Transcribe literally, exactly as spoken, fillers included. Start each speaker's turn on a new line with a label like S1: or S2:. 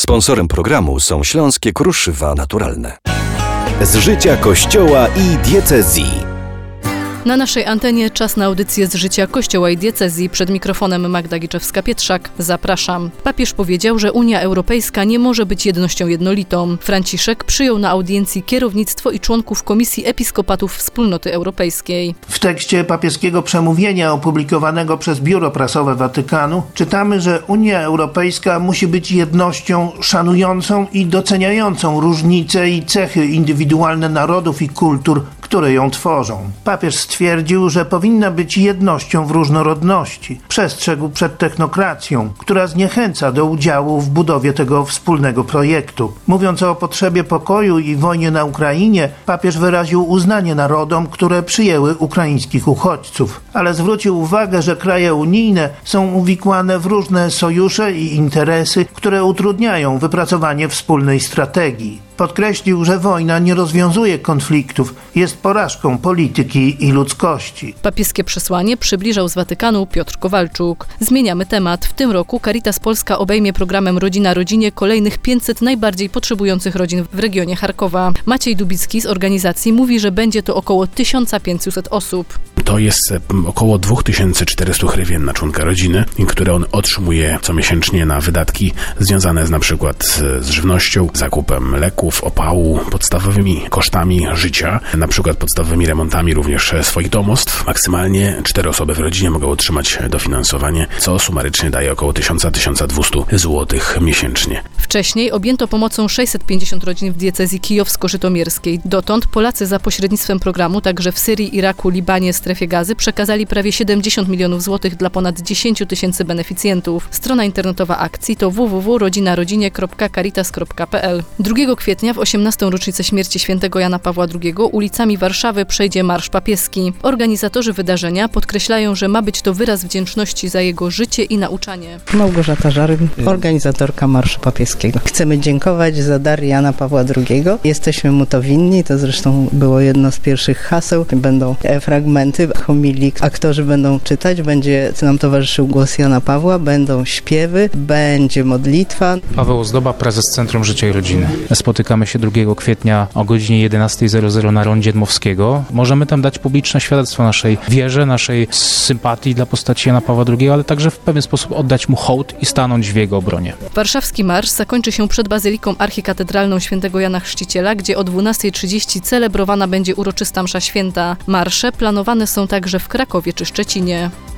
S1: Sponsorem programu są Śląskie Kruszywa Naturalne. Z życia Kościoła i diecezji.
S2: Na naszej antenie czas na audycję z życia Kościoła i diecezji. Przed mikrofonem Magda Giczewska-Pietrzak. Zapraszam. Papież powiedział, że Unia Europejska nie może być jednością jednolitą. Franciszek przyjął na audiencji kierownictwo i członków Komisji Episkopatów Wspólnoty Europejskiej.
S3: W tekście papieskiego przemówienia opublikowanego przez Biuro Prasowe Watykanu czytamy, że Unia Europejska musi być jednością szanującą i doceniającą różnice i cechy indywidualne narodów i kultur, które ją tworzą. Papież stwierdził, że powinna być jednością w różnorodności. Przestrzegł przed technokracją, która zniechęca do udziału w budowie tego wspólnego projektu. Mówiąc o potrzebie pokoju i wojnie na Ukrainie, papież wyraził uznanie narodom, które przyjęły ukraińskich uchodźców. Ale zwrócił uwagę, że kraje unijne są uwikłane w różne sojusze i interesy, które utrudniają wypracowanie wspólnej strategii. Podkreślił, że wojna nie rozwiązuje konfliktów, jest porażką polityki i ludzkości.
S2: Papieskie przesłanie przybliżał z Watykanu Piotr Kowalczuk. Zmieniamy temat. W tym roku Caritas Polska obejmie programem Rodzina Rodzinie kolejnych pięćset najbardziej potrzebujących rodzin w regionie Charkowa. Maciej Dubicki z organizacji mówi, że będzie to około tysiąc pięćset osób.
S4: To jest około dwa tysiące czterysta hrywien na członka rodziny, które on otrzymuje comiesięcznie na wydatki związane z na przykład z żywnością, zakupem leków, opału, podstawowymi kosztami życia, na przykład podstawowymi remontami również swoich domostw. Maksymalnie cztery osoby w rodzinie mogą otrzymać dofinansowanie, co sumarycznie daje około tysiąc do tysiąca dwieście złotych miesięcznie.
S2: Wcześniej objęto pomocą sześćset pięćdziesiąt rodzin w diecezji kijowsko-żytomierskiej. Dotąd Polacy za pośrednictwem programu także w Syrii, Iraku, Libanie, Strefie Gazy przekazali prawie siedemdziesiąt milionów złotych dla ponad dziesięć tysięcy beneficjentów. Strona internetowa akcji to w w w kropka rodzinarodzinie kropka caritas kropka p l. drugiego kwietnia w osiemnastą rocznicę śmierci świętego Jana Pawła drugiego ulicami Warszawy przejdzie Marsz Papieski. Organizatorzy wydarzenia podkreślają, że ma być to wyraz wdzięczności za jego życie i nauczanie.
S5: Małgorzata Żaryn, organizatorka Marszu Papieskiego. Chcemy dziękować za dar Jana Pawła drugiego. Jesteśmy mu to winni, to zresztą było jedno z pierwszych haseł. Będą fragmenty homilii, aktorzy będą czytać, będzie nam towarzyszył głos Jana Pawła, będą śpiewy, będzie modlitwa.
S6: Paweł Ozdoba, prezes Centrum Życia i Rodziny. Spotykamy się drugiego kwietnia o godzinie jedenasta zero zero na rondzie Dmowskiego. Możemy tam dać publiczne świadectwo naszej wierze, naszej sympatii dla postaci Jana Pawła drugiego, ale także w pewien sposób oddać mu hołd i stanąć w jego obronie.
S2: Warszawski marsz zakończy się przed Bazyliką Archikatedralną Świętego Jana Chrzciciela, gdzie o dwunasta trzydzieści celebrowana będzie uroczysta msza święta. Marsze planowane są także w Krakowie czy Szczecinie.